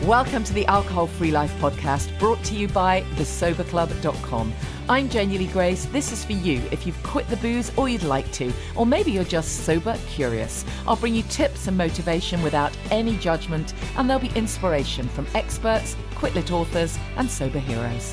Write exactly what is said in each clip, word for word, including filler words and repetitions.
Welcome to the Alcohol Free Life podcast, brought to you by the sober club dot com. I'm Janie Lee Grace. This is for you if you've quit the booze or you'd like to, or maybe you're just sober curious. I'll bring you tips and motivation without any judgment, and there'll be inspiration from experts, quit-lit authors, and sober heroes.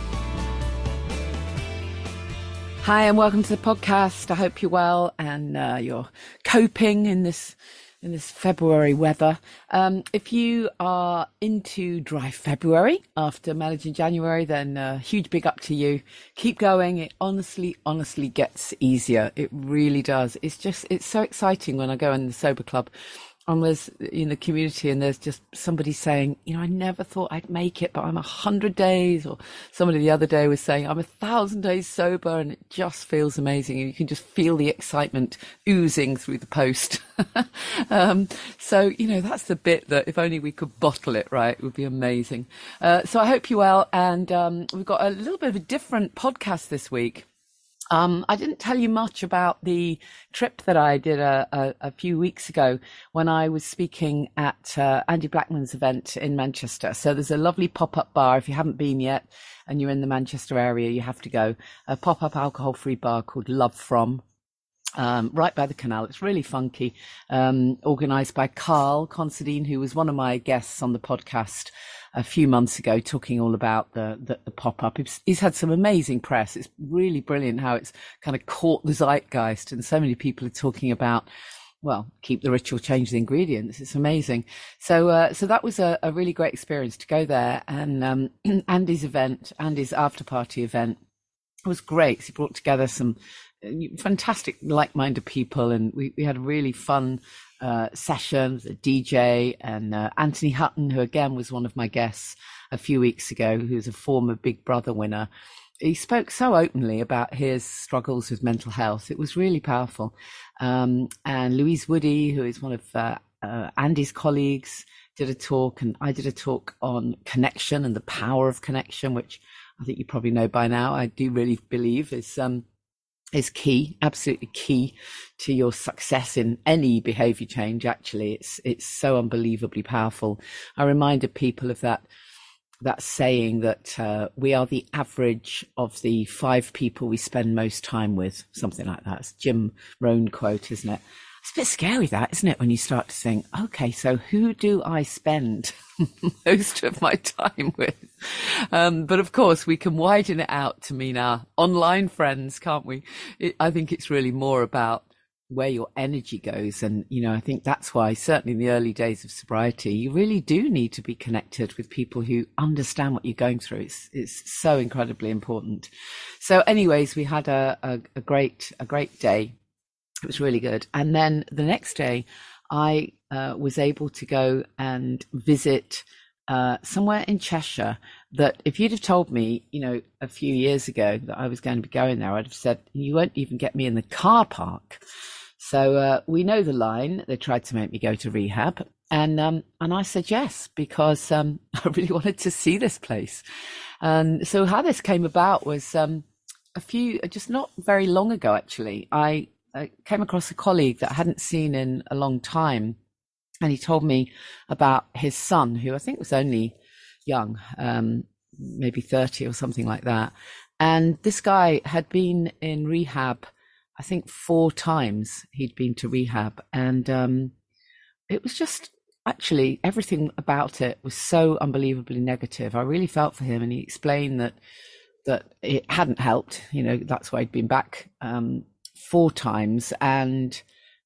Hi, and welcome to the podcast. I hope you're well and uh, you're coping in this in this February weather. Um, if you are into dry February after managing January, then uh, huge big up to you. Keep going. It honestly, honestly gets easier. It really does. It's just, it's so exciting when I go in the sober club and there's in the community and there's just somebody saying, you know, I never thought I'd make it, but I'm a hundred days. Or somebody the other day was saying, I'm a thousand days sober, and it just feels amazing. And you can just feel the excitement oozing through the post. um, so, you know, that's the bit that if only we could bottle it, right, it would be amazing. Uh, so I hope you're well. And um, we've got a little bit of a different podcast this week. Um, I didn't tell you much about the trip that I did a, a, a few weeks ago when I was speaking at uh, Andy Blackman's event in Manchester. So there's a lovely pop-up bar. If you haven't been yet and you're in the Manchester area, you have to go. A pop-up alcohol-free bar called Love From, um, right by the canal. It's really funky, um, organised by Carl Considine, who was one of my guests on the podcast a few months ago, talking all about the, the, the pop-up. He's, he's had some amazing press. It's really brilliant how it's kind of caught the zeitgeist, and so many people are talking about, well, keep the ritual, change the ingredients. It's amazing. So, uh, so that was a, a really great experience to go there. And, um, Andy's event, Andy's after party event was great. He brought together some fantastic like-minded people, and we, we had a really fun uh session. A D J and uh, Anthony Hutton, who again was one of my guests a few weeks ago, who's a former Big Brother winner. He spoke so openly about his struggles with mental health. It was really powerful. Um, and Louise Woody, who is one of uh, uh, Andy's colleagues, did a talk, and I did a talk on connection and the power of connection, which I think you probably know by now. I do really believe is um is key, absolutely key to your success in any behavior change. Actually, it's it's so unbelievably powerful. I reminded people of that that saying that uh, we are the average of the five people we spend most time with, something like that. It's Jim Rohn quote, isn't it? It's a bit scary, that, isn't it, when you start to think, okay, so who do I spend most of my time with? Um, but of course, we can widen it out to mean our online friends, can't we? It, I think it's really more about where your energy goes. And, you know, I think that's why, certainly in the early days of sobriety, you really do need to be connected with people who understand what you're going through. It's, it's so incredibly important. So anyways, we had a, a, a great, a great day. It was really good. And then the next day, I uh, was able to go and visit uh, somewhere in Cheshire that if you'd have told me, you know, a few years ago that I was going to be going there, I'd have said, you won't even get me in the car park. So uh, we know the line. They tried to make me go to rehab. And um, and I said yes, because um, I really wanted to see this place. And so how this came about was um, a few, just not very long ago, actually, I I came across a colleague that I hadn't seen in a long time, and he told me about his son, who I think was only young, um, maybe thirty or something like that. And this guy had been in rehab, I think four times he'd been to rehab. And um, it was just, actually, everything about it was so unbelievably negative. I really felt for him, and he explained that that it hadn't helped. You know, that's why he'd been back um four times, and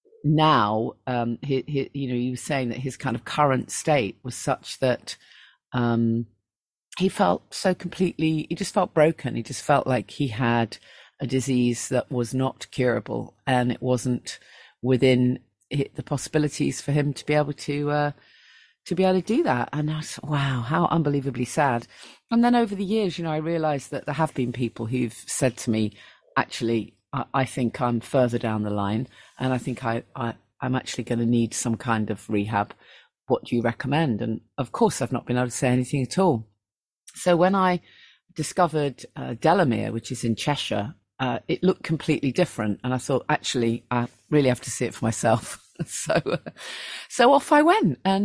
now um he, he you know he was saying that his kind of current state was such that um he felt so completely, he just felt broken. He just felt like he had a disease that was not curable, and it wasn't within the possibilities for him to be able to uh to be able to do that. And I was, wow, how unbelievably sad. And then over the years, you know, I realized that there have been people who've said to me, actually, I think I'm further down the line, and I think I, I, I'm actually going to need some kind of rehab. What do you recommend? And of course, I've not been able to say anything at all. So when I discovered uh, Delamere, which is in Cheshire, uh, it looked completely different. And I thought, actually, I really have to see it for myself. so, uh, so off I went. And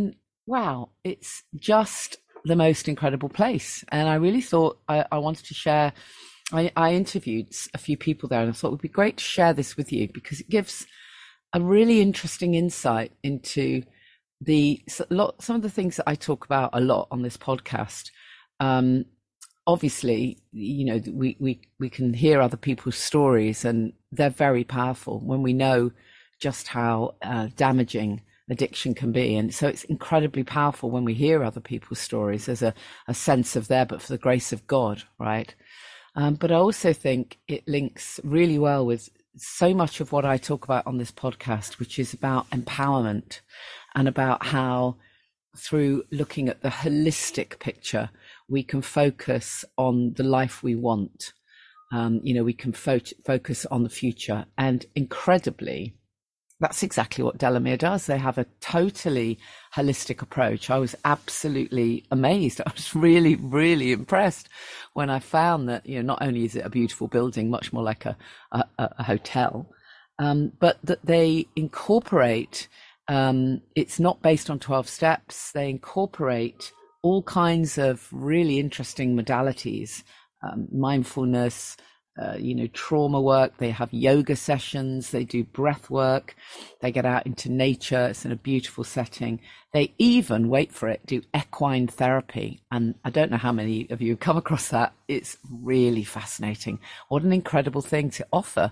wow, it's just the most incredible place. And I really thought I, I wanted to share. I, I interviewed a few people there, and I thought it would be great to share this with you because it gives a really interesting insight into the some of the things that I talk about a lot on this podcast. Um, obviously, you know, we, we, we can hear other people's stories, and they're very powerful when we know just how uh, damaging addiction can be. And so it's incredibly powerful when we hear other people's stories. There's a, a sense of there, but for the grace of God, right? Um, but I also think it links really well with so much of what I talk about on this podcast, which is about empowerment and about how through looking at the holistic picture, we can focus on the life we want. Um, you know, we can fo- focus on the future. And incredibly, that's exactly what Delamere does. They have a totally holistic approach. I was absolutely amazed. I was really, really impressed when I found that, you know, not only is it a beautiful building, much more like a, a, a hotel, um, but that they incorporate, um, it's not based on twelve steps. They incorporate all kinds of really interesting modalities, um, mindfulness, Uh, you know, trauma work. They have yoga sessions. They do breath work. They get out into nature. It's in a beautiful setting. They even, wait for it, do equine therapy. And I don't know how many of you have come across that. It's really fascinating. What an incredible thing to offer.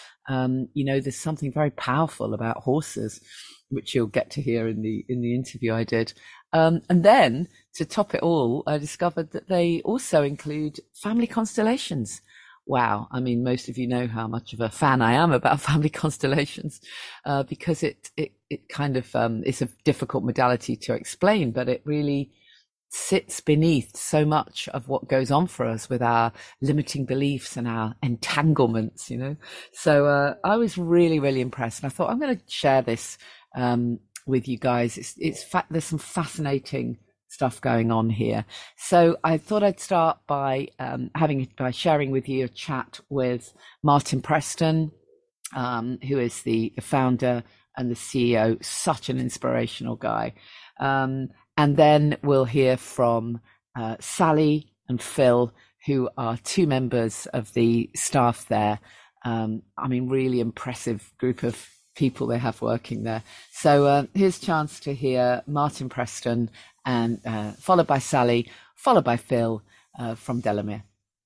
Um, you know, there's something very powerful about horses, which you'll get to hear in the in the interview I did. Um, and then to top it all, I discovered that they also include family constellations. Wow. I mean, most of you know how much of a fan I am about family constellations, uh, because it, it, it kind of, um, it's a difficult modality to explain, but it really sits beneath so much of what goes on for us with our limiting beliefs and our entanglements, you know? So, uh, I was really, really impressed, and I thought I'm going to share this, um, with you guys. It's, it's fa- there's some fascinating stuff going on here. So I thought I'd start by um, having by sharing with you a chat with Martin Preston, um, who is the founder and the C E O, such an inspirational guy. Um, and then we'll hear from uh, Sally and Phil, who are two members of the staff there. Um, I mean, really impressive group of people they have working there. So uh, here's a chance to hear Martin Preston, and uh, followed by Sally, followed by Phil uh, from Delamere.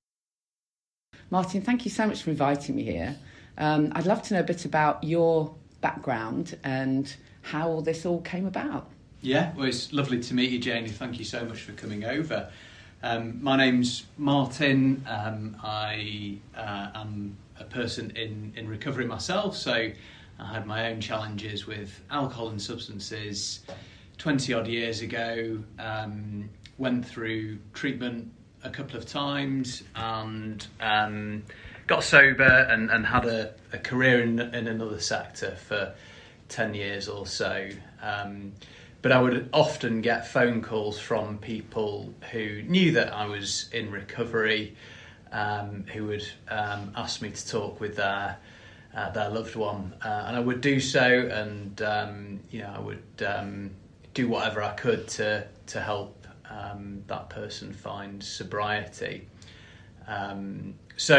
Martin, thank you so much for inviting me here. Um, I'd love to know a bit about your background and how all this all came about. Yeah, well, it's lovely to meet you, Janie. Thank you so much for coming over. Um, my name's Martin. Um, I uh, am a person in, in recovery myself, so I had my own challenges with alcohol and substances twenty odd years ago, um, went through treatment a couple of times and um, got sober and, and had a, a career in, in another sector for ten years or so. Um, but I would often get phone calls from people who knew that I was in recovery, um, who would um, ask me to talk with their Uh, their loved one, uh, and I would do so, and um, you know I would um, do whatever I could to to help um, that person find sobriety. Um, so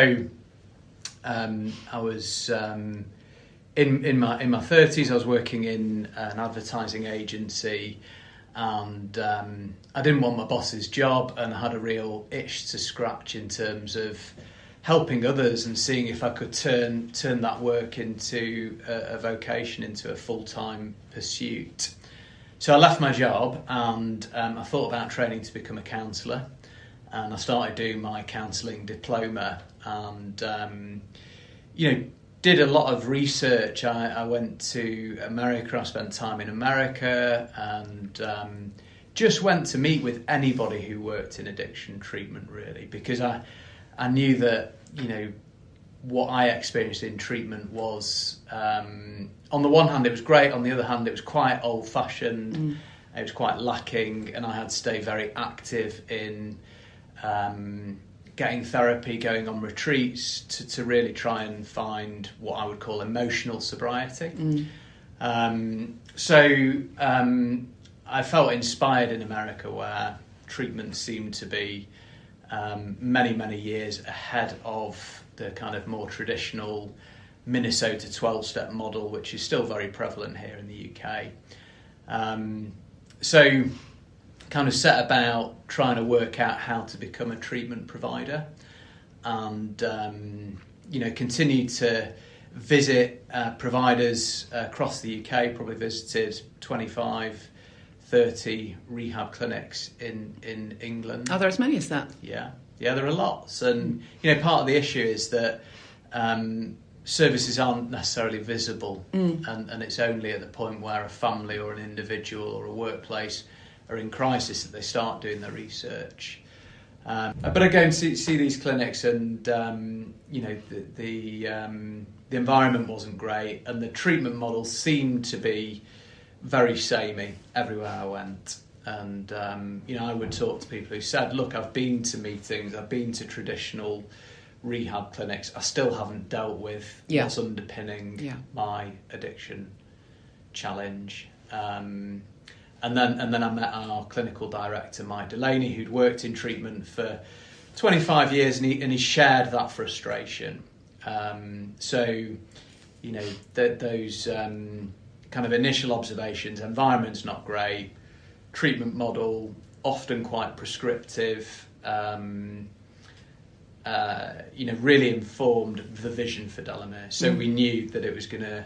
um, I was um, in in my in my thirties. I was working in an advertising agency, and um, I didn't want my boss's job, and I had a real itch to scratch in terms of helping others and seeing if I could turn turn that work into a, a vocation, into a full-time pursuit. So I left my job, and um, I thought about training to become a counsellor, and I started doing my counselling diploma, and um, you know did a lot of research. I, I went to America. I spent time in America, and um, just went to meet with anybody who worked in addiction treatment, really, because I I knew that, you know, what I experienced in treatment was, um, on the one hand, it was great. On the other hand, it was quite old-fashioned. Mm. It was quite lacking, and I had to stay very active in um, getting therapy, going on retreats to, to really try and find what I would call emotional sobriety. Mm. Um, so um, I felt inspired in America, where treatment seemed to be um, many, many years ahead of the kind of more traditional Minnesota twelve-step model, which is still very prevalent here in the U K. Um, so kind of set about trying to work out how to become a treatment provider, and um, you know, continue to visit uh, providers across the U K. Probably visited twenty-five, thirty rehab clinics in, in England. Are there as many as that? Yeah, yeah, there are lots. And you know, part of the issue is that um, services aren't necessarily visible, mm. and, and it's only at the point where a family or an individual or a workplace are in crisis that they start doing their research. Um, but I go and see, see these clinics, and um, you know, the the, um, the environment wasn't great, and the treatment model seemed to be very samey everywhere I went. And um, you know, I would talk to people who said, "Look, I've been to meetings, I've been to traditional rehab clinics. I still haven't dealt with yeah. what's underpinning yeah. my addiction challenge." Um, And then, and then I met our clinical director, Mike Delaney, who'd worked in treatment for twenty-five years, and he, and he shared that frustration. Um, so, you know, th- those um, kind of initial observations: environment's not great, treatment model often quite prescriptive. Um, uh, you know, really informed the vision for Delamere. So mm. we knew that it was going to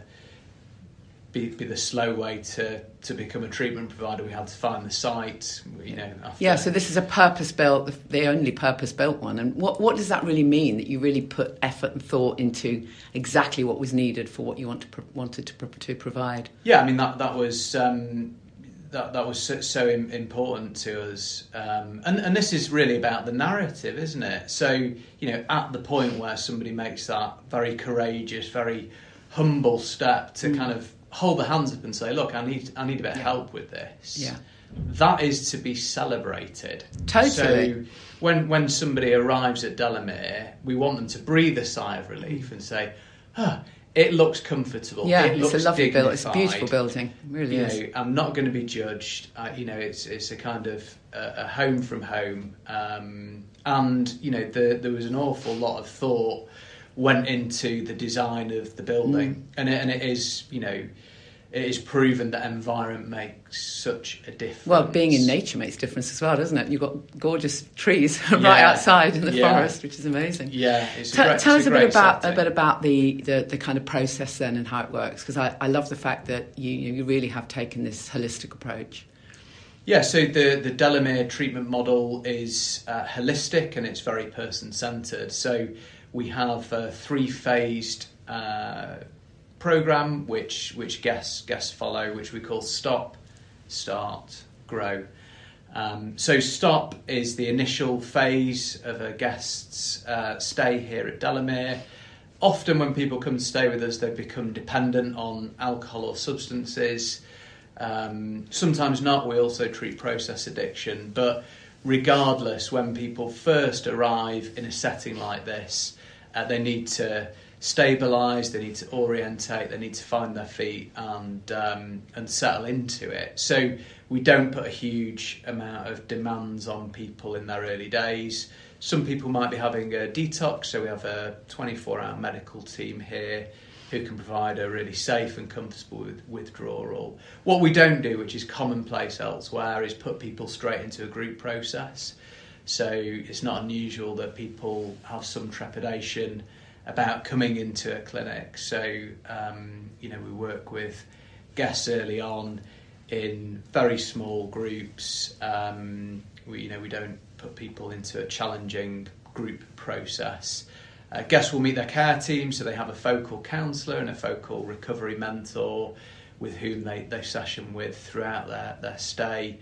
Be, be the slow way to, to become a treatment provider. We had to find the site, you know. After. Yeah, so this is a purpose-built, the only purpose-built one. And what, what does that really mean, that you really put effort and thought into exactly what was needed for what you want to wanted to, to provide? Yeah, I mean, that that was um, that that was so, so important to us. Um, and, and this is really about the narrative, isn't it? So, you know, at the point where somebody makes that very courageous, very humble step to mm. kind of hold their hands up and say, "Look, I need I need a bit of yeah. help with this." Yeah, that is to be celebrated. Totally. So when when somebody arrives at Delamere, we want them to breathe a sigh of relief and say, "Ah, it looks comfortable. Yeah, it it's looks a lovely building. It's a dignified. beautiful building. It really you is. know, I'm not going to be judged. Uh, you know, it's it's a kind of a, a home from home, um, and you know, the, there was an awful lot of thought went into the design of the building, mm. and it, and it is, you know, it is proven that environment makes such a difference. Well, being in nature makes a difference as well, doesn't it? You've got gorgeous trees right yeah. outside in the yeah. forest, which is amazing. Yeah, it's a T- great, tell it's us a, a bit about setting. a bit about the, the, the kind of process then and how it works, because I, I love the fact that you you really have taken this holistic approach. Yeah, so the, the Delamere treatment model is uh, holistic, and it's very person-centred. So we have a three-phased uh, programme which which guests guests follow, which we call Stop, Start, Grow. Um, so Stop is the initial phase of a guest's uh, stay here at Delamere. Often when people come to stay with us, they become dependent on alcohol or substances. Um, sometimes not. We also treat process addiction. But regardless, when people first arrive in a setting like this, uh, they need to stabilise, they need to orientate, they need to find their feet and um, and settle into it. So we don't put a huge amount of demands on people in their early days. Some people might be having a detox, so we have a twenty-four hour medical team here who can provide a really safe and comfortable with withdrawal. What we don't do, which is commonplace elsewhere, is put people straight into a group process. So it's not unusual that people have some trepidation about coming into a clinic. So, um, you know, we work with guests early on in very small groups. Um, we, you know, we don't put people into a challenging group process. Uh, guests will meet their care team, so they have a focal counsellor and a focal recovery mentor with whom they, they session with throughout their, their stay.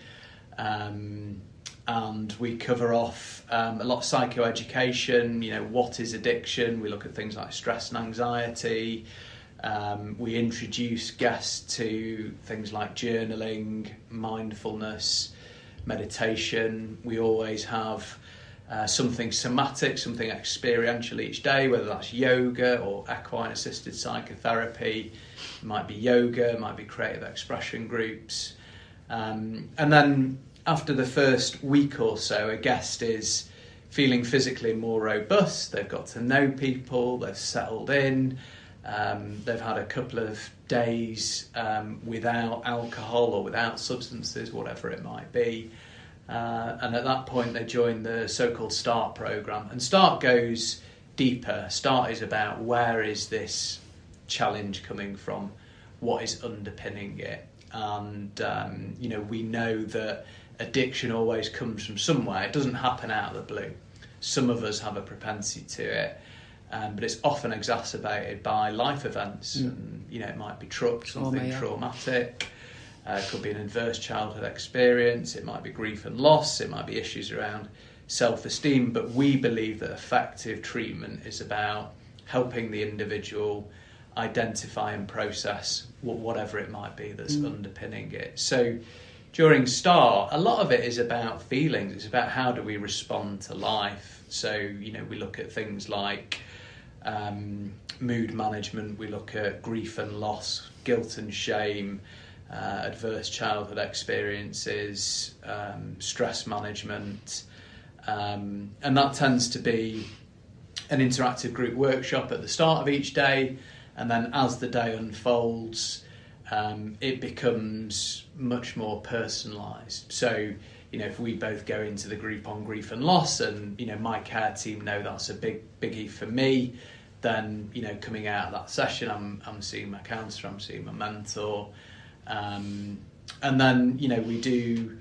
Um, and we cover off um, a lot of psychoeducation, you know, what is addiction? We look at things like stress and anxiety. Um, we introduce guests to things like journaling, mindfulness, meditation. We always have uh, something somatic, something experiential each day, whether that's yoga or equine-assisted psychotherapy. It might be yoga, it might be creative expression groups. Um, and then after the first week or so, a guest is feeling physically more robust. They've got to know people, they've settled in, um, they've had a couple of days um, without alcohol or without substances, whatever it might be. Uh, and at that point, they join the so-called START programme. And START goes deeper. START is about where is this challenge coming from, what is underpinning it. And, um, you know, we know that addiction always comes from somewhere. It doesn't happen out of the blue. Some of us have a propensity to it, um, but it's often exacerbated by life events. Mm. And, you know, it might be tra- something oh, yeah. traumatic. Uh, it could be an adverse childhood experience. It might be grief and loss. It might be issues around self-esteem. But we believe that effective treatment is about helping the individual identify and process whatever it might be that's mm. underpinning it. So during START, a lot of it is about feelings. It's about how do we respond to life. So, you know, we look at things like um, mood management, we look at grief and loss, guilt and shame, uh, adverse childhood experiences, um, stress management. Um, and that tends to be an interactive group workshop at the start of each day. And then as the day unfolds, um, it becomes much more personalised. So, you know, if we both go into the group on grief and loss and, you know, my care team know that's a big biggie for me, then, you know, coming out of that session, I'm I'm seeing my counsellor, I'm seeing my mentor. Um, and then, you know, we do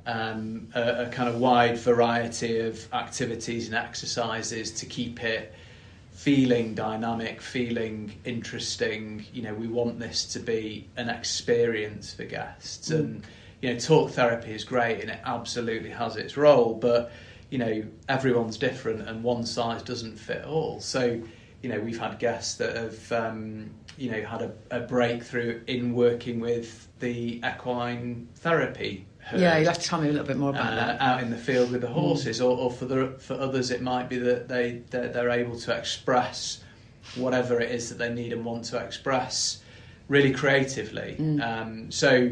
um, a, a kind of wide variety of activities and exercises to keep it feeling dynamic, feeling interesting. You know, we want this to be an experience for guests. Mm. And, you know, talk therapy is great and it absolutely has its role, but, you know, everyone's different and one size doesn't fit all. So, you know, we've had guests that have, um, you know, had a, a breakthrough in working with the equine therapy. Herd, yeah, you'll have to tell me a little bit more about uh, that. Out in the field with the horses, mm. or, or for the for others, it might be that they they're, they're able to express whatever it is that they need and want to express really creatively. Mm. Um, so,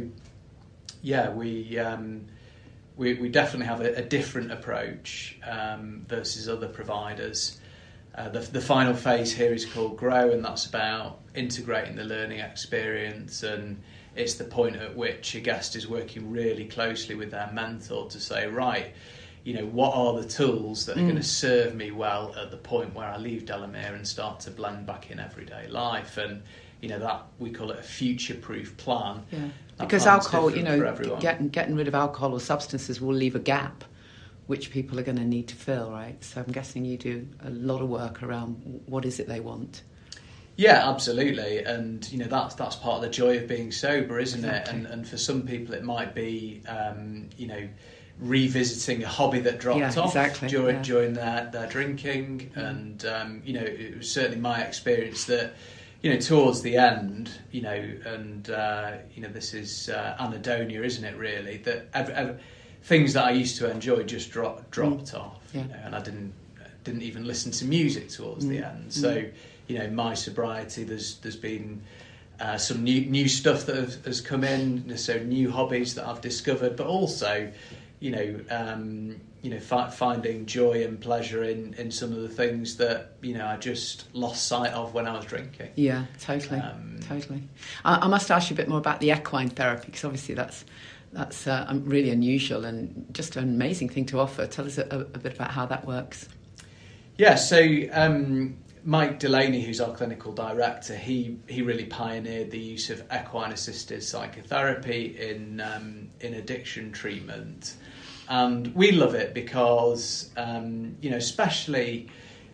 yeah, we um, we we definitely have a, a different approach um, versus other providers. Uh, the, the final phase here is called Grow, and that's about integrating the learning experience, and it's the point at which a guest is working really closely with their mentor to say, right, you know, what are the tools that are mm. going to serve me well at the point where I leave Delamere and start to blend back in everyday life. And, you know, that we call it a future-proof plan. Yeah. Because alcohol, you know, getting, getting rid of alcohol or substances will leave a gap which people are going to need to fill, right? So I'm guessing you do a lot of work around what is it they want. Yeah, absolutely, and you know that's that's part of the joy of being sober, isn't exactly. it? And and for some people it might be, um, you know, revisiting a hobby that dropped yeah, off exactly. during yeah. during their their drinking, mm. and um, you know it was certainly my experience that, you know, towards the end, you know, and uh, you know this is uh, anhedonia, isn't it? Really, that every, every, things that I used to enjoy just dropped dropped mm. off, yeah. you know, and I didn't didn't even listen to music towards mm. the end, so. Mm. You know, my sobriety, there's there's been uh, some new new stuff that have, has come in, so new hobbies that I've discovered, but also, you know, um, you know, fi- finding joy and pleasure in, in some of the things that, you know, I just lost sight of when I was drinking. Yeah, totally, um, totally. I, I must ask you a bit more about the equine therapy, because obviously that's that's uh, really unusual and just an amazing thing to offer. Tell us a, a, a bit about how that works. Yeah, so. Um, Mike Delaney, who's our clinical director, he he really pioneered the use of equine-assisted psychotherapy in um, in addiction treatment, and we love it because um, you know, especially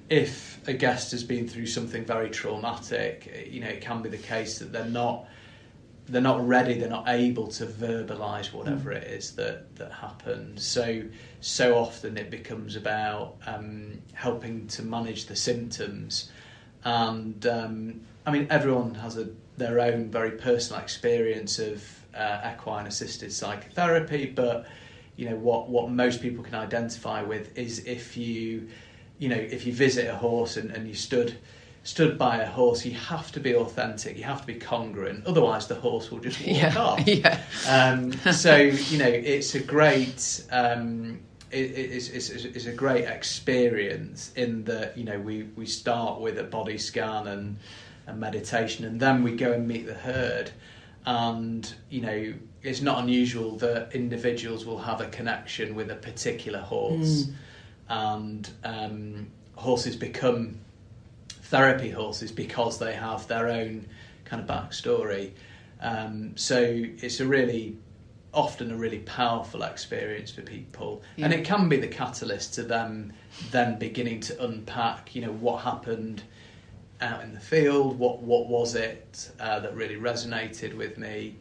if a guest has been through something very traumatic, you know, it can be the case that they're not they're not ready, they're not able to verbalise whatever it is that that happened. So. So often it becomes about um, helping to manage the symptoms, and um, I mean everyone has a, their own very personal experience of uh, equine-assisted psychotherapy, but you know what what most people can identify with is if you you know if you visit a horse and, and you stood stood by a horse, you have to be authentic, you have to be congruent, otherwise the horse will just walk yeah. off. Yeah. Um, so, you know, it's a great... Um, it, it's, it's, it's a great experience in that, you know, we, we start with a body scan and, and meditation, and then we go and meet the herd. And, you know, it's not unusual that individuals will have a connection with a particular horse. Mm. And um, horses become therapy horses because they have their own kind of backstory. Um, so it's a really, often a really powerful experience for people. Yeah. And it can be the catalyst to them then beginning to unpack, you know, what happened out in the field, what what was it uh, that really resonated with me.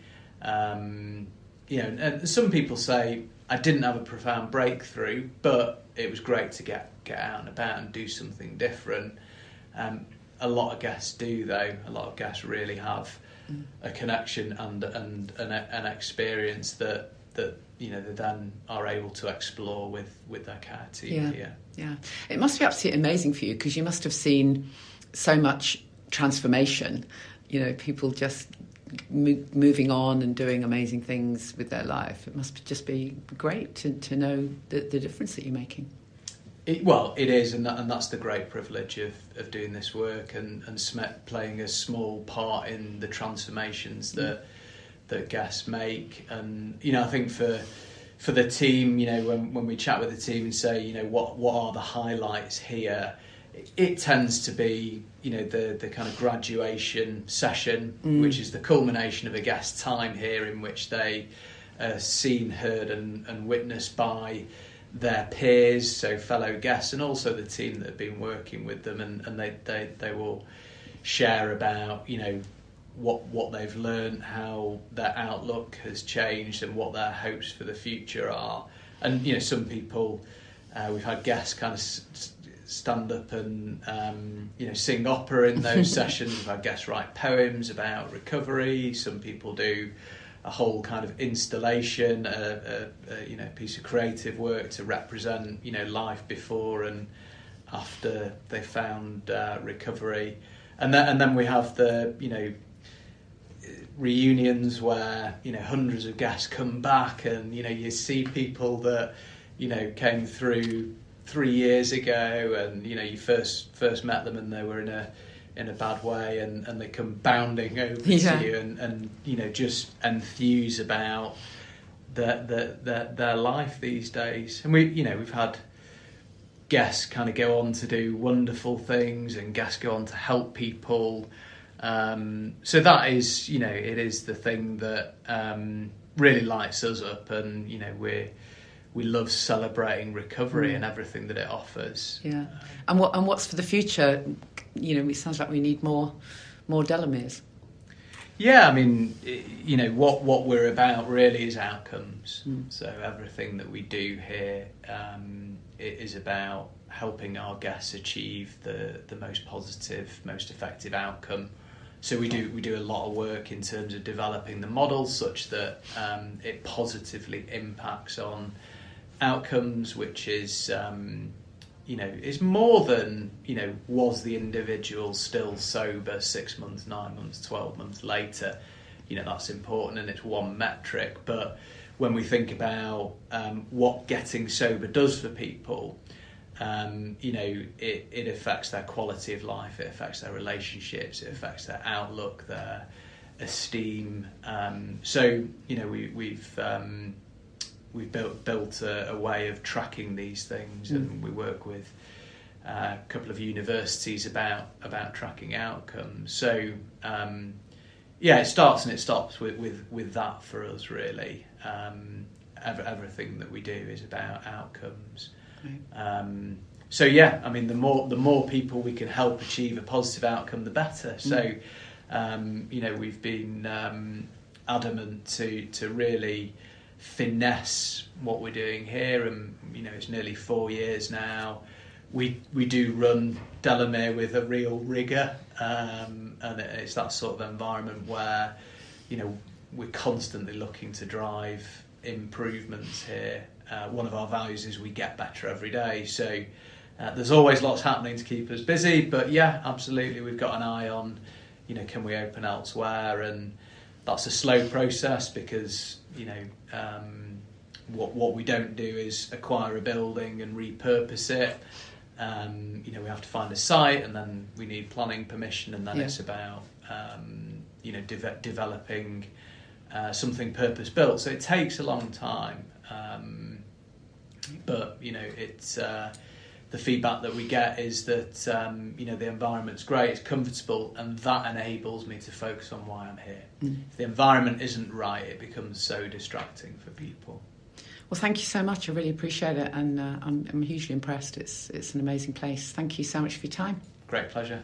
Um, you know, and some people say, I didn't have a profound breakthrough, but it was great to get, get out and about and do something different. Um, a lot of guests do, though. A lot of guests really have mm. a connection and and an, an experience that that you know they then are able to explore with, with their care team yeah. here. Yeah, it must be absolutely amazing for you because you must have seen so much transformation. You know, people just mo- moving on and doing amazing things with their life. It must just be great to to know the, the difference that you're making. It, well, it is, and, that, and that's the great privilege of, of doing this work and, and S M E T playing a small part in the transformations that that guests make. And, you know, I think for for the team, you know, when, when we chat with the team and say, you know, what, what are the highlights here, it, it tends to be, you know, the, the kind of graduation session, mm. which is the culmination of a guest's time here in which they are seen, heard and, and witnessed by their peers, so fellow guests, and also the team that have been working with them, and, and they, they, they will share about, you know, what what they've learned, how their outlook has changed, and what their hopes for the future are. And, you know, some people, uh, we've had guests kind of s- stand up and, um, you know, sing opera in those sessions. We've had guests write poems about recovery. Some people do a whole kind of installation, a, a, a you know piece of creative work to represent, you know, life before and after they found uh, recovery. And then and then we have the, you know, reunions where, you know, hundreds of guests come back, and, you know, you see people that, you know, came through three years ago, and, you know, you first first met them and they were in a in a bad way, and, and they come bounding over yeah. to you and, and, you know, just enthuse about their, their, their, their life these days. And we, you know, we've had guests kind of go on to do wonderful things, and guests go on to help people. Um, so that is, you know, it is the thing that um, really lights us up, and, you know, we're, we love celebrating recovery mm. and everything that it offers. Yeah. And what and what's for the future? You know, it sounds like we need more more Delameres. Yeah, I mean, you know, what, what we're about really is outcomes. Mm. So everything that we do here um, it is about helping our guests achieve the, the most positive, most effective outcome. So we do we do a lot of work in terms of developing the model such that um, it positively impacts on outcomes, which is um, you know is more than, you know, was the individual still sober six months, nine months, twelve months later. You know, that's important and it's one metric. But when we think about um, what getting sober does for people, Um, you know, it, it affects their quality of life, it affects their relationships, it affects their outlook, their esteem. Um, so, you know, we, we've um, we've built built a, a way of tracking these things, mm. and we work with uh, a couple of universities about about tracking outcomes. So, um, yeah, it starts and it stops with with, with that for us, really. Um, every, everything that we do is about outcomes. Um, so yeah, I mean, the more the more people we can help achieve a positive outcome, the better. So, um, you know, we've been um, adamant to to really finesse what we're doing here, and, you know, it's nearly four years now. We we do run Delamere with a real rigour, um, and it's that sort of environment where, you know, we're constantly looking to drive improvements here. Uh, one of our values is we get better every day. So Uh, there's always lots happening to keep us busy, but yeah, absolutely, we've got an eye on, you know, can we open elsewhere? And that's a slow process because, you know, um, what what we don't do is acquire a building and repurpose it. Um, you know, we have to find a site, and then we need planning permission, and then yeah. it's about, um, you know, de- developing uh, something purpose-built. So it takes a long time, um, but, you know, it's... Uh, the feedback that we get is that, um, you know, the environment's great, it's comfortable, and that enables me to focus on why I'm here. Mm. If the environment isn't right, it becomes so distracting for people. Well, thank you so much. I really appreciate it, and uh, I'm, I'm hugely impressed. It's it's an amazing place. Thank you so much for your time. Great pleasure.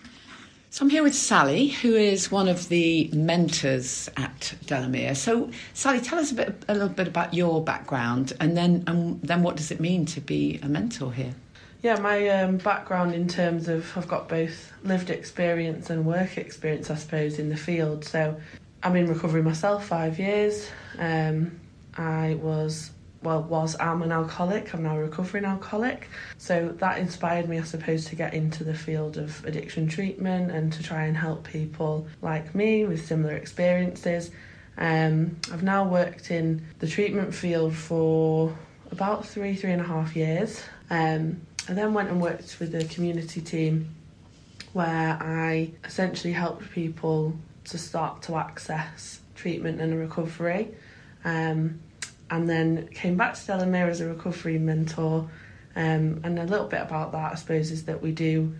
So I'm here with Sally, who is one of the mentors at Delamere. So, Sally, tell us a bit, a little bit about your background, and then and then what does it mean to be a mentor here? Yeah, my um, background in terms of, I've got both lived experience and work experience, I suppose, in the field. So I'm in recovery myself, five years. Um, I was, well, was, am an alcoholic. I'm now a recovering alcoholic. So that inspired me, I suppose, to get into the field of addiction treatment and to try and help people like me with similar experiences. Um, I've now worked in the treatment field for about three, three and a half years. Um, I then went and worked with a community team where I essentially helped people to start to access treatment and a recovery. Um, and then came back to Delamere as a recovery mentor. Um, and a little bit about that, I suppose, is that we do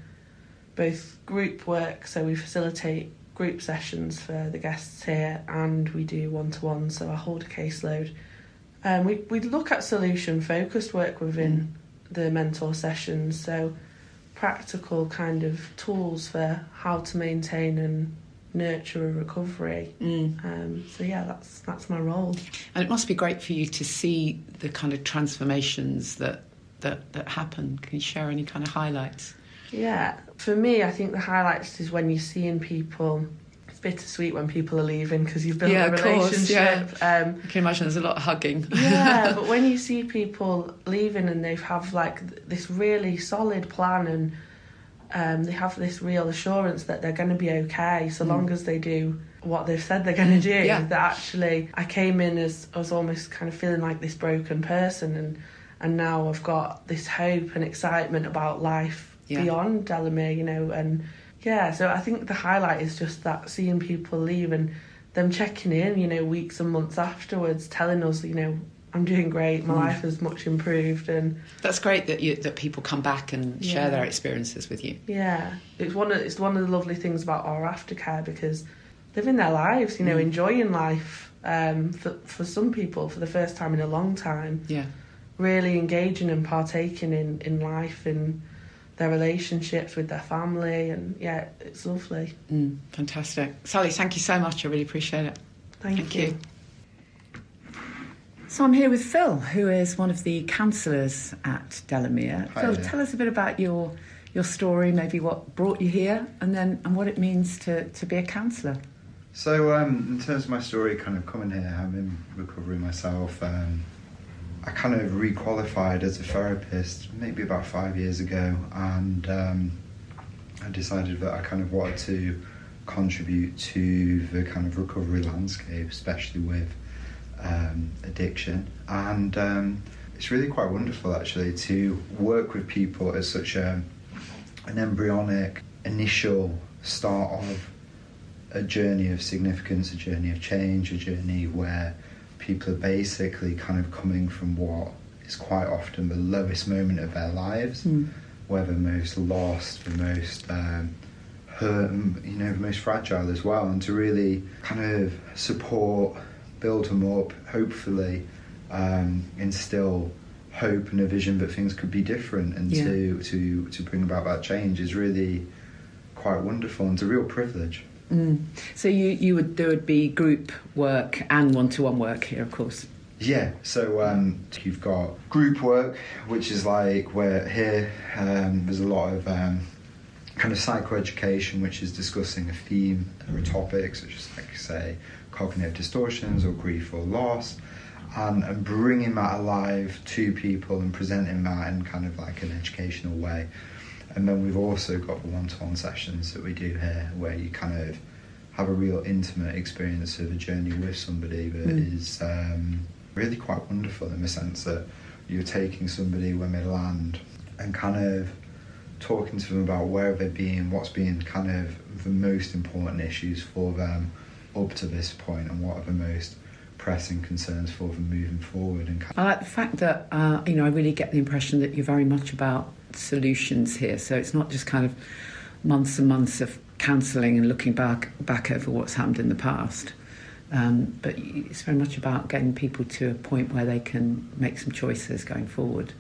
both group work, so we facilitate group sessions for the guests here, and we do one-to-one, so I hold a caseload. Um, we, we look at solution-focused work within the mentor sessions, so practical kind of tools for how to maintain and nurture a recovery. Mm. Um, so yeah, that's that's my role. And it must be great for you to see the kind of transformations that that, that happen. Can you share any kind of highlights? Yeah, for me, I think the highlights is when you're seeing people. It's bittersweet when people are leaving because you've built yeah, a relationship. Course, yeah. um, I can imagine there's a lot of hugging. Yeah, but when you see people leaving and they have like this really solid plan and um, they have this real assurance that they're going to be okay so mm. long as they do what they've said they're going to do. Yeah. That actually, I came in as I was almost kind of feeling like this broken person, and and now I've got this hope and excitement about life yeah. beyond Delamere, you know, and. Yeah, so I think the highlight is just that, seeing people leave and them checking in, you know, weeks and months afterwards, telling us, you know, I'm doing great, my mm. life has much improved. And that's great that you that people come back and yeah. share their experiences with you. Yeah, it's one of it's one of the lovely things about our aftercare, because living their lives, you know, mm. enjoying life. Um, for for some people, for the first time in a long time. Yeah, really engaging and partaking in in life and their relationships with their family, and yeah, it's lovely. Mm, fantastic. Sally, thank you so much. I really appreciate it. Thank, thank you. you. So I'm here with Phil, who is one of the counsellors at Delamere. Hi Phil, there. Tell us a bit about your your story, maybe what brought you here, and then and what it means to, to be a counsellor. So um, in terms of my story, kind of coming here, I'm in recovery myself. Um, I kind of re-qualified as a therapist maybe about five years ago, and um, I decided that I kind of wanted to contribute to the kind of recovery landscape, especially with um, addiction. And um, it's really quite wonderful actually to work with people at such a, an embryonic initial start of a journey of significance, a journey of change, a journey where people are basically kind of coming from what is quite often the lowest moment of their lives, mm. where they're most lost, the most um, hurt, and, you know, the most fragile as well, and to really kind of support, build them up, hopefully um, instill hope and a vision that things could be different, and yeah. to, to, to bring about that change is really quite wonderful, and it's a real privilege. Mm. So you, you would there would be group work and one-to-one work here, of course. Yeah, so um, you've got group work, which is like where here um, there's a lot of um, kind of psychoeducation, which is discussing a theme or a topic, such as, like say, cognitive distortions or grief or loss. and, and bringing that alive to people and presenting that in kind of like an educational way. And then we've also got the one-to-one sessions that we do here, where you kind of have a real intimate experience of a journey with somebody that mm. is um, really quite wonderful, in the sense that you're taking somebody when they land and kind of talking to them about where they've been, what's been kind of the most important issues for them up to this point, and what are the most pressing concerns for them moving forward. And I like the fact that uh, you know, I really get the impression that you're very much about solutions here. So it's not just kind of months and months of counselling and looking back back over what's happened in the past, um, but it's very much about getting people to a point where they can make some choices going forward.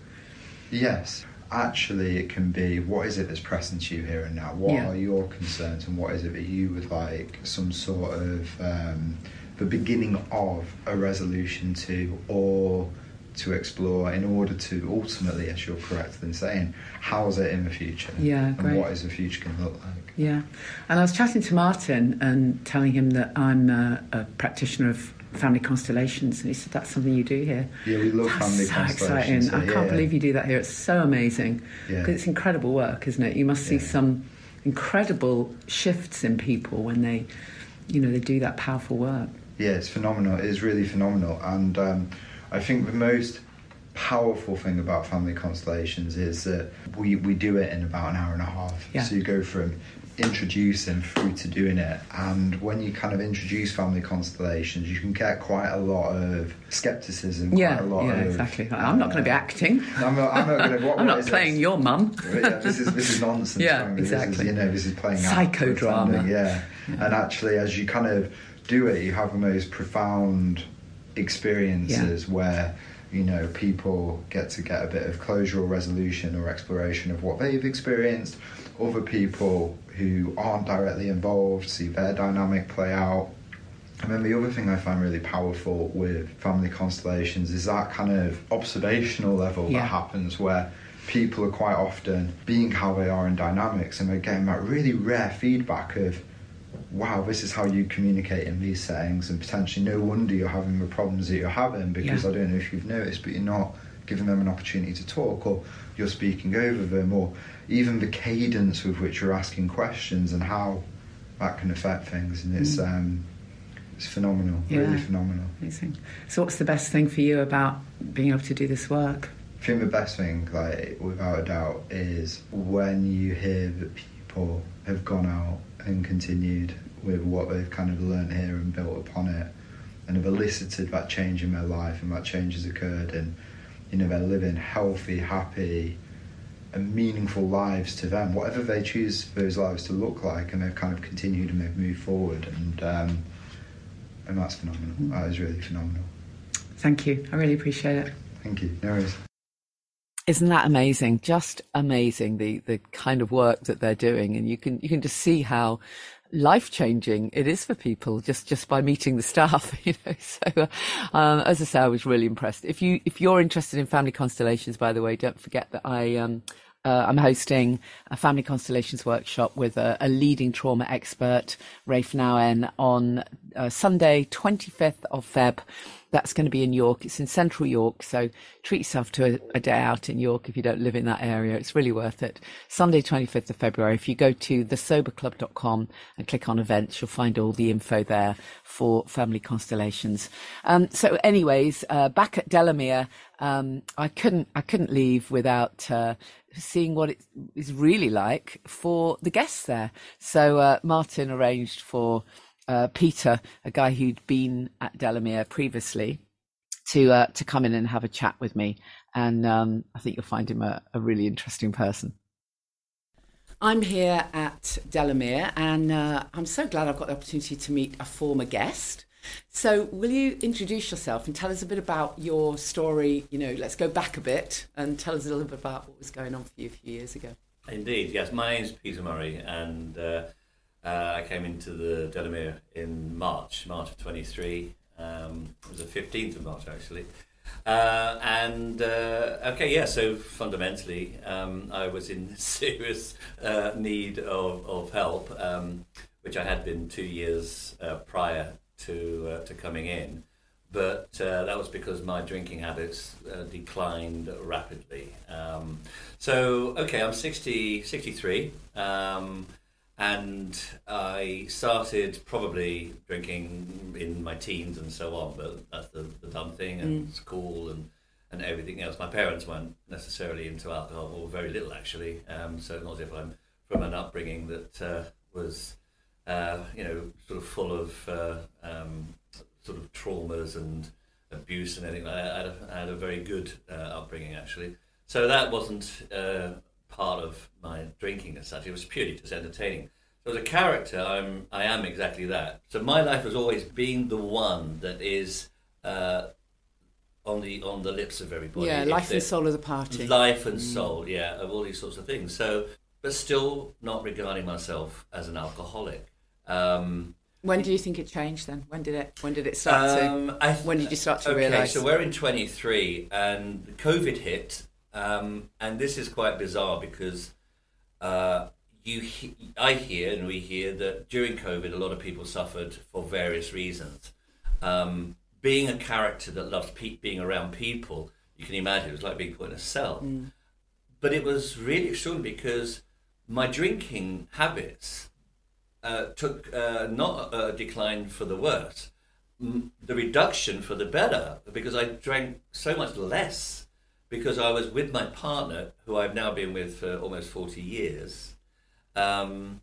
Yes. Actually, it can be, what is it that's pressing to you here and now? What yeah. are your concerns, and what is it that you would like some sort of um, the beginning of a resolution to, or to explore, in order to ultimately, as you're correct in saying, how's it in the future? Yeah, great. And what is the future going to look like? Yeah. And I was chatting to Martin and telling him that I'm a, a practitioner of family constellations, and he said, that's something you do here. Yeah, we love that's family so constellations. Exciting. So, I can't yeah. believe you do that here. It's so amazing. Yeah. Because it's incredible work, isn't it? You must see Yeah. some incredible shifts in people when they, you know, they do that powerful work. Yeah, it's phenomenal. It is really phenomenal. And um, I think the most powerful thing about family constellations is that we, we do it in about an hour and a half. Yeah. So you go from introducing through to doing it, and when you kind of introduce family constellations, you can get quite a lot of skepticism. Yeah, quite a lot yeah, of, exactly. I'm not going to be acting. I'm not, I'm not going to. What, I'm what not is playing this? your mum. Yeah, this is this is nonsense. Yeah, frankly. exactly. This is, you know, this is playing out. Psychodrama. Pretending, Yeah. yeah, and actually, as you kind of do it, you have the most profound experiences Yeah. where, you know, people get to get a bit of closure or resolution or exploration of what they've experienced. Other people who aren't directly involved see their dynamic play out. And then the other thing I find really powerful with family constellations is that kind of observational level Yeah. that happens, where people are quite often being how they are in dynamics, and they're getting that really rare feedback of, wow, this is how you communicate in these settings, and potentially no wonder you're having the problems that you're having, because Yeah. I don't know if you've noticed, but you're not giving them an opportunity to talk, or you're speaking over them, or even the cadence with which you're asking questions and how that can affect things. And it's Mm. um, it's phenomenal, Yeah. really phenomenal. Amazing. So what's the best thing for you about being able to do this work? I think the best thing, like, without a doubt, is when you hear that people have gone out and continued with what they've kind of learned here and built upon it, and have elicited that change in their life, and that change has occurred, and, you know, they're living healthy, happy and meaningful lives to them, whatever they choose for those lives to look like, and they've kind of continued and they've moved forward, and um, and that's phenomenal. That is really phenomenal. Thank you. I really appreciate it. Thank you. No worries. Isn't that amazing? Just amazing, the the kind of work that they're doing, and you can you can just see how life-changing it is for people just just by meeting the staff, you know. So um as I say, I was really impressed. If you if you're interested in family constellations, by the way, don't forget that I um uh, I'm hosting a family constellations workshop with a, a leading trauma expert, Rafe Nowen, on uh, Sunday twenty-fifth of February. That's going to be in York. It's in central York, so treat yourself to a, a day out in York if you don't live in that area. It's really worth it. Sunday twenty-fifth of February. If you go to the sober club dot com and click on events, you'll find all the info there for family constellations. Um, so anyways, uh, back at Delamere, um, I couldn't I couldn't leave without uh, seeing what it is really like for the guests there. So uh, Martin arranged for Uh, Peter, a guy who'd been at Delamere previously, to uh, to come in and have a chat with me, and um, I think you'll find him a, a really interesting person. I'm here at Delamere, and uh, I'm so glad I've got the opportunity to meet a former guest. So will you introduce yourself and tell us a bit about your story? You know, let's go back a bit and tell us a little bit about what was going on for you a few years ago. Indeed, yes. My name's Peter Murray, and uh, Uh, I came into the Delamere in March, March of twenty-three. Um, it was the fifteenth of March, actually. Uh, and, uh, okay, yeah, so fundamentally, um, I was in serious uh, need of, of help, um, which I had been two years uh, prior to uh, to coming in. but uh, that was because my drinking habits uh, declined rapidly. Um, so, okay, I'm sixty, sixty-three, um, and I started probably drinking in my teens and so on, but that's the, the dumb thing, and mm. school and, and everything else. My parents weren't necessarily into alcohol, or very little actually, um, so not as if I'm from an upbringing that uh, was, uh, you know, sort of full of uh, um, sort of traumas and abuse and everything like that. I had a, I had a very good uh, upbringing actually. So that wasn't uh, part of my drinking as such. It was purely just entertaining. So as a character, I'm I am exactly that. So my life has always been the one that is uh, on the on the lips of everybody. Yeah, if life and soul of the party. Life and soul, yeah, of all these sorts of things. So, but still not regarding myself as an alcoholic. Um, When do you think it changed then? When did it when did it start um, to I, when did you start to okay, realise? So we're in twenty-three and COVID hit, um, and this is quite bizarre because uh, you he- I hear and we hear that during COVID a lot of people suffered for various reasons. Um, being a character that loves pe- being around people, you can imagine it was like being put in a cell. Mm. But it was really extraordinary because my drinking habits Uh, took uh, not a decline for the worse, M- the reduction for the better, because I drank so much less because I was with my partner, who I've now been with for almost forty years. Um,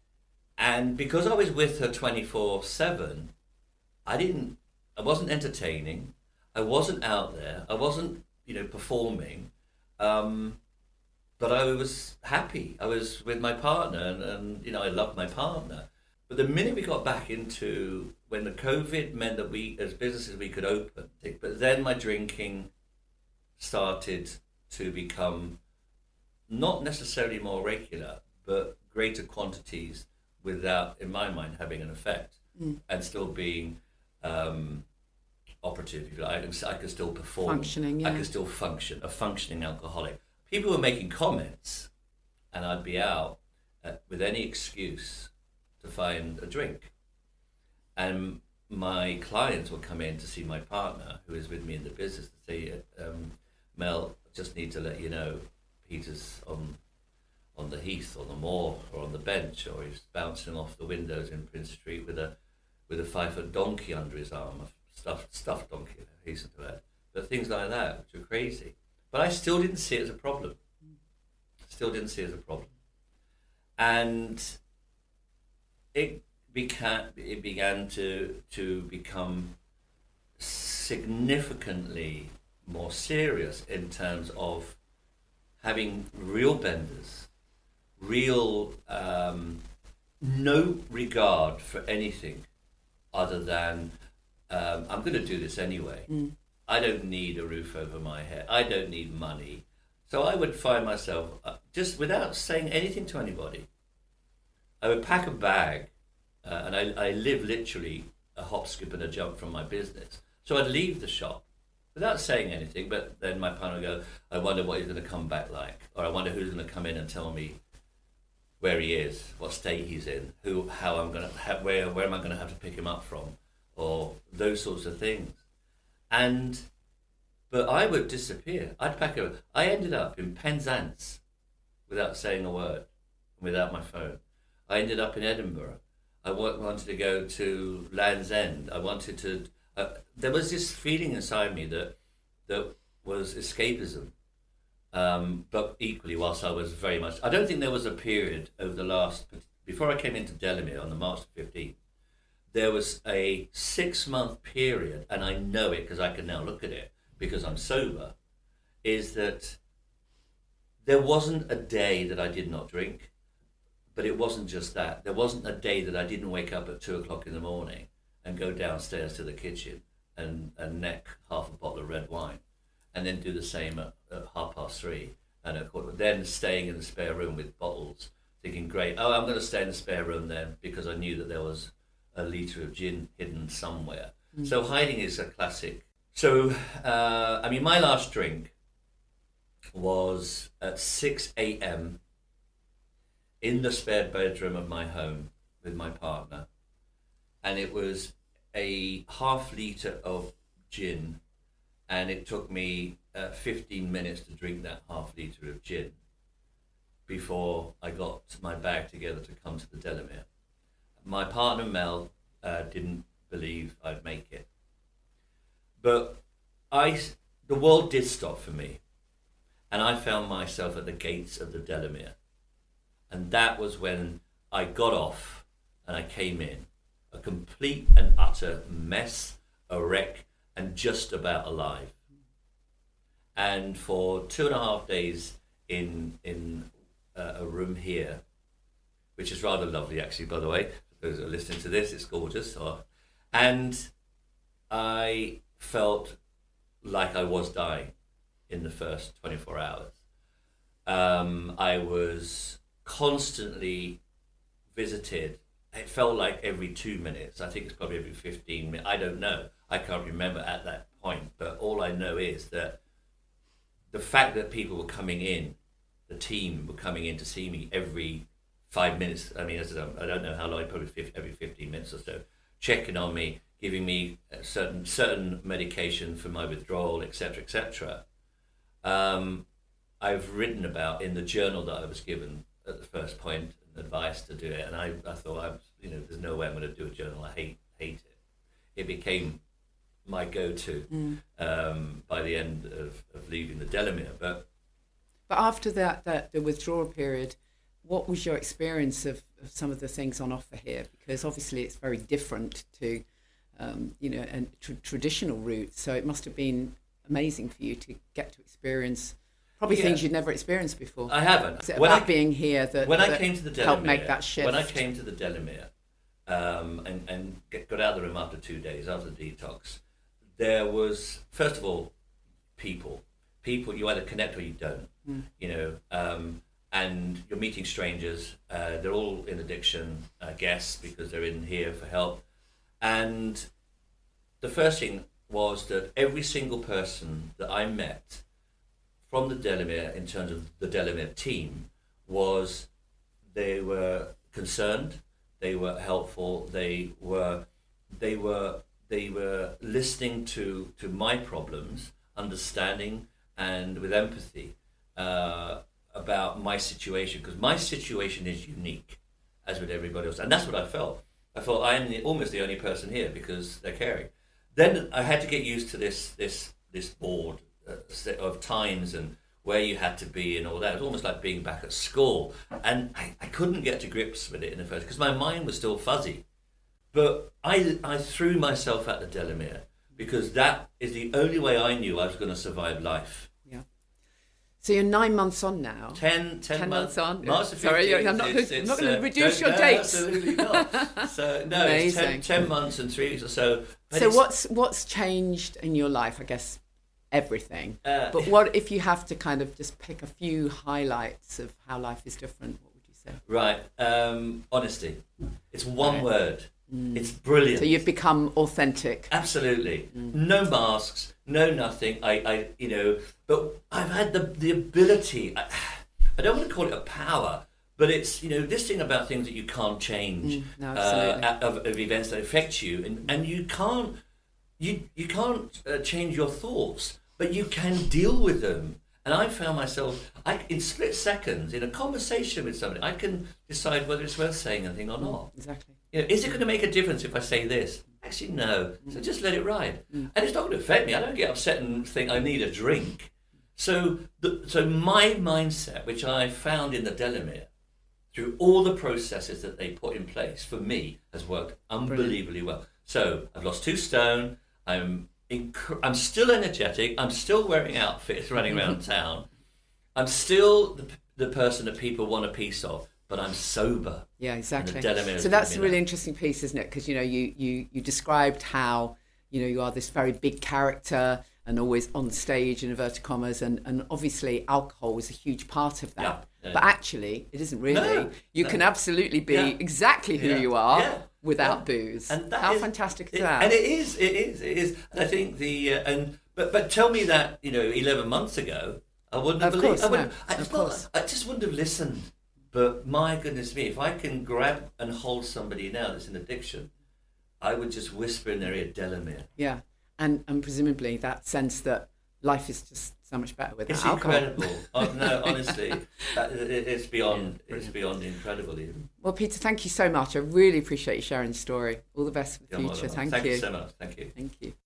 and because I was with her twenty-four seven, I didn't, I wasn't entertaining, I wasn't out there, I wasn't, you know, performing. Um, But I was happy. I was with my partner, and, and you know, I loved my partner. But the minute we got back into when the COVID meant that we, as businesses, we could open, but then my drinking started to become not necessarily more regular, but greater quantities without, in my mind, having an effect, mm. and still being um, operative. If you like. I could still perform. Functioning, yeah. I could still function, a functioning alcoholic. People were making comments, and I'd be out uh, with any excuse to find a drink. And my clients would come in to see my partner, who is with me in the business, to say, um, Mel, just need to let you know, Peter's on on the heath, on the moor, or on the bench, or he's bouncing off the windows in Prince Street with a with a five-foot donkey under his arm, a stuffed, stuffed donkey, I hasten to add. But things like that, which are crazy. But I still didn't see it as a problem. Still didn't see it as a problem. And it began, it began to, to become significantly more serious in terms of having real benders, real um, no regard for anything other than, um, I'm going to do this anyway. Mm. I don't need a roof over my head. I don't need money. So I would find myself, uh, just without saying anything to anybody, I would pack a bag, uh, and I, I live literally a hop, skip and a jump from my business. So I'd leave the shop without saying anything, but then my partner would go, I wonder what he's going to come back like, or I wonder who's going to come in and tell me where he is, what state he's in, who, how I'm going to, have, where, where am I going to have to pick him up from, or those sorts of things. And, but I would disappear. I'd pack it. I ended up in Penzance without saying a word, without my phone. I ended up in Edinburgh. I wanted to go to Land's End. I wanted to, uh, there was this feeling inside me that, that was escapism. Um, but equally, whilst I was very much, I don't think there was a period over the last, before I came into Delamere on the March fifteenth, there was a six-month period, and I know it because I can now look at it because I'm sober, is that there wasn't a day that I did not drink, but it wasn't just that. There wasn't a day that I didn't wake up at two o'clock in the morning and go downstairs to the kitchen and, and neck half a bottle of red wine, and then do the same at, at half past three, and a quarter, then staying in the spare room with bottles, thinking, great, oh, I'm going to stay in the spare room then because I knew that there was a litre of gin hidden somewhere. Mm. So hiding is a classic. So, uh, I mean, my last drink was at six a.m. in the spare bedroom of my home with my partner. And it was a half litre of gin, and it took me uh, fifteen minutes to drink that half litre of gin before I got my bag together to come to the Delamere. My partner Mel uh, didn't believe I'd make it. But I, the world did stop for me, and I found myself at the gates of the Delamere. And that was when I got off and I came in, a complete and utter mess, a wreck, and just about alive. And for two and a half days in in uh, a room here, which is rather lovely actually, by the way, for those who are listening to this, it's gorgeous. So, and I felt like I was dying in the first twenty-four hours. Um, I was constantly visited. It felt like every two minutes. I think it's probably every fifteen minutes. I don't know. I can't remember at that point. But all I know is that the fact that people were coming in, the team were coming in to see me every five minutes. I mean, I don't know how long, probably every fifteen minutes or so, checking on me, giving me certain certain medication for my withdrawal, et cetera, et cetera. Um, I've written about in the journal that I was given at the first point, advice to do it, and I, I thought, I, you know, there's no way I'm going to do a journal. I hate hate it. It became my go-to mm. um, by the end of, of leaving the Delamere. But but after that, that the withdrawal period, what was your experience of, of some of the things on offer here? Because obviously it's very different to, um, you know, a tr- traditional route. So it must have been amazing for you to get to experience probably yeah. things you'd never experienced before. I haven't. Is it when about I, being here that, when that I came to the Delamere, helped make that shift? When I came to the Delamere um, and, and get, got out of the room after two days, after the detox, there was, first of all, people. People, you either connect or you don't, mm. you know, um, and you're meeting strangers. Uh, they're all in addiction, I guess, because they're in here for help. And the first thing was that every single person that I met from the Delamere, in terms of the Delamere team, was they were concerned, they were helpful, they were they were they were listening to, to my problems, understanding and with empathy uh, about my situation, because my situation is unique, as with everybody else, and that's what I felt. I felt I am the, almost the only person here because they're caring. Then I had to get used to this this this board uh, set of times and where you had to be and all that. It was almost like being back at school, and I, I couldn't get to grips with it in the first because my mind was still fuzzy. But I I threw myself at the Delamere because that is the only way I knew I was going to survive life. Yeah. So you're nine months on now. Ten, ten, ten months, months on. March the Sorry, fifteenth, I'm not. it's, I'm it's, not going to uh, reduce your no, dates. Absolutely not. So no, it's ten, ten months and three weeks or so. But so what's what's changed in your life? I guess everything. Uh, but what if you have to kind of just pick a few highlights of how life is different? What would you say? Right. Um, honesty. It's one right. word. Mm. It's brilliant. So you've become authentic. Absolutely. Mm. No masks, no nothing. I, I, you know, but I've had the the ability. I, I don't want to call it a power, but it's, you know, this thing about things that you can't change, mm, no, absolutely. uh, of, of events that affect you, and, and you can't you you can't uh, change your thoughts, but you can deal with them. And I found myself, I, in split seconds, in a conversation with somebody, I can decide whether it's worth saying anything or not. Exactly. You know, is it going to make a difference if I say this? Actually, no. So just let it ride. Mm. And it's not going to affect me. I don't get upset and think I need a drink. So, the, so my mindset, which I found in the Delamere, through all the processes that they put in place, for me, has worked unbelievably Brilliant. well. So I've lost two stone. I'm inc- I'm still energetic. I'm still wearing outfits, running around town. I'm still the, the person that people want a piece of. But I'm sober. Yeah, exactly. So that's a really interesting piece, isn't it? Because, you know, you, you, you described how, you know, you are this very big character and always on stage, in inverted commas, and, and obviously alcohol was a huge part of that. Yeah, yeah. But actually, it isn't really. No, you no. can absolutely be yeah. exactly who yeah. you are yeah. without yeah. booze. And that how is, fantastic is it, that? And it is, it is, it is. And I think the, uh, and but but tell me that, you know, eleven months ago, I wouldn't have of believed. Course, I, wouldn't, no. I, of just course. Not, I just wouldn't have listened. But my goodness me, if I can grab and hold somebody now that's in addiction, I would just whisper in their ear, Delamere. Yeah. and and presumably that sense that life is just so much better without It's alcohol. incredible. Oh, no, honestly, that, it, it's beyond. It's beyond incredible, even. Well, Peter, thank you so much. I really appreciate you sharing your story. All the best for the You're future. welcome. Thank, Thank you. you so much. Thank you. Thank you.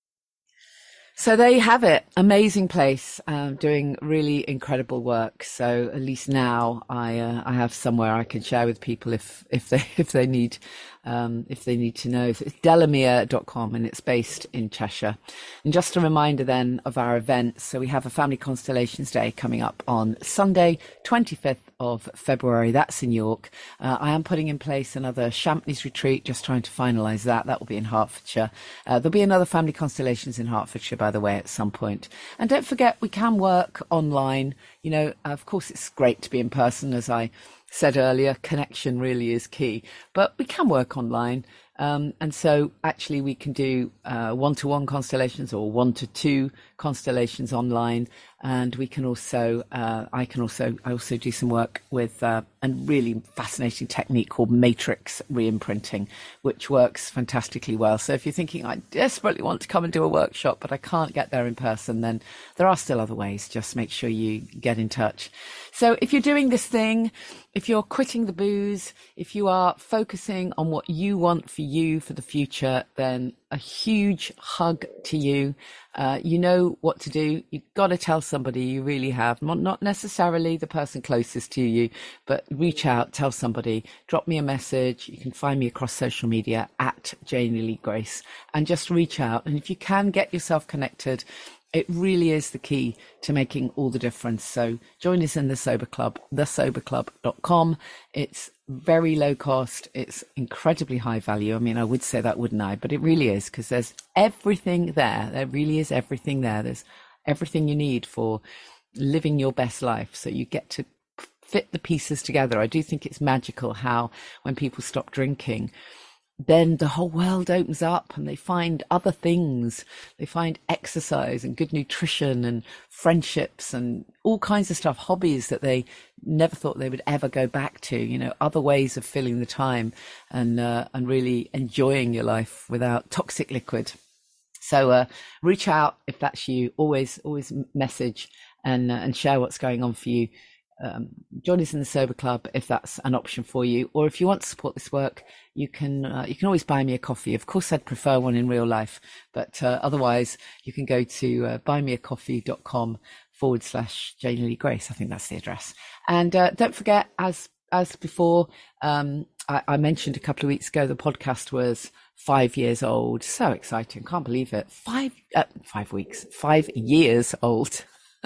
So there you have it. Amazing place, um, doing really incredible work. So at least now I uh, I have somewhere I can share with people if if they if they need um, if they need to know. So it's delamere dot com and it's based in Cheshire. And just a reminder then of our events. So we have a Family Constellations Day coming up on Sunday, twenty-fifth of February. That's in York. Uh, I am putting in place another Champneys retreat, just trying to finalise that. That will be in Hertfordshire. Uh, there'll be another Family Constellations in Hertfordshire, by the way, at some point. And don't forget, we can work online. You know, of course, it's great to be in person, as I said earlier. Connection really is key, but we can work online. Um, and so actually we can do uh, one-to-one constellations or one-to-two constellations online. And we can also, uh, I can also, I also do some work with uh, a really fascinating technique called matrix re-imprinting, which works fantastically well. So if you're thinking, I desperately want to come and do a workshop, but I can't get there in person, then there are still other ways. Just make sure you get in touch. So if you're doing this thing, if you're quitting the booze, if you are focusing on what you want for you for the future, then a huge hug to you. Uh, you know what to do. You've got to tell somebody, you really have. Not, not necessarily the person closest to you, but reach out, tell somebody, drop me a message. You can find me across social media at Janie Lee Grace and just reach out. And if you can get yourself connected, it really is the key to making all the difference. So join us in the Sober Club, the sober club dot com. It's very low cost. It's incredibly high value. I mean, I would say that, wouldn't I? But it really is, because there's everything there. There really is everything there. There's everything you need for living your best life. So you get to fit the pieces together. I do think it's magical how when people stop drinking, then the whole world opens up and they find other things. They find exercise and good nutrition and friendships and all kinds of stuff, hobbies that they never thought they would ever go back to, you know, other ways of filling the time and, uh, and really enjoying your life without toxic liquid. So, uh, reach out if that's you. Always, always message and, uh, and share what's going on for you. Um, join us in the Sober Club if that's an option for you, or if you want to support this work, you can uh, you can always buy me a coffee. Of course, I'd prefer one in real life, but uh, otherwise you can go to uh, buymeacoffee.com forward slash Janie Lee Grace. I think that's the address. And uh, don't forget, as as before, um, I, I mentioned a couple of weeks ago, the podcast was five years old. So exciting! Can't believe it. Five uh, five weeks, five years old.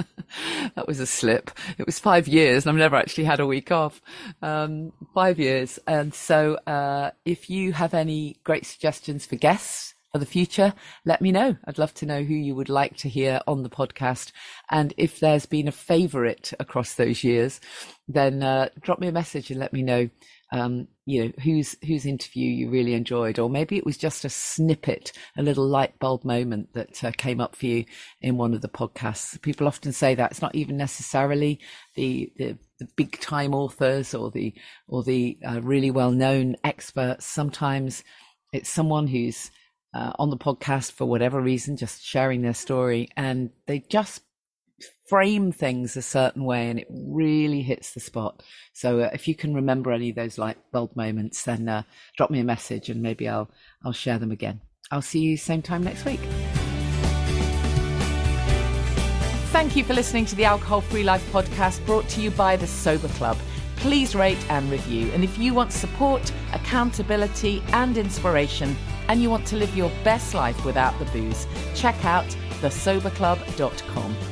That was a slip. It was five years and I've never actually had a week off. Um, five years. And so uh, if you have any great suggestions for guests for the future, let me know. I'd love to know who you would like to hear on the podcast. And if there's been a favourite across those years, then uh, drop me a message and let me know Um, you know, whose whose interview you really enjoyed, or maybe it was just a snippet, a little light bulb moment that uh, came up for you in one of the podcasts. People often say that it's not even necessarily the the, the big time authors or the or the uh, really well known experts. Sometimes it's someone who's uh, on the podcast for whatever reason, just sharing their story, and they just frame things a certain way and it really hits the spot. So uh, if you can remember any of those light bulb moments, then uh, drop me a message and maybe I'll I'll share them again. I'll see you same time next week. Thank you for listening to the Alcohol Free Life podcast, brought to you by the Sober Club. Please rate and review. And if you want support, accountability and inspiration, and you want to live your best life without the booze, check out the sober club dot com.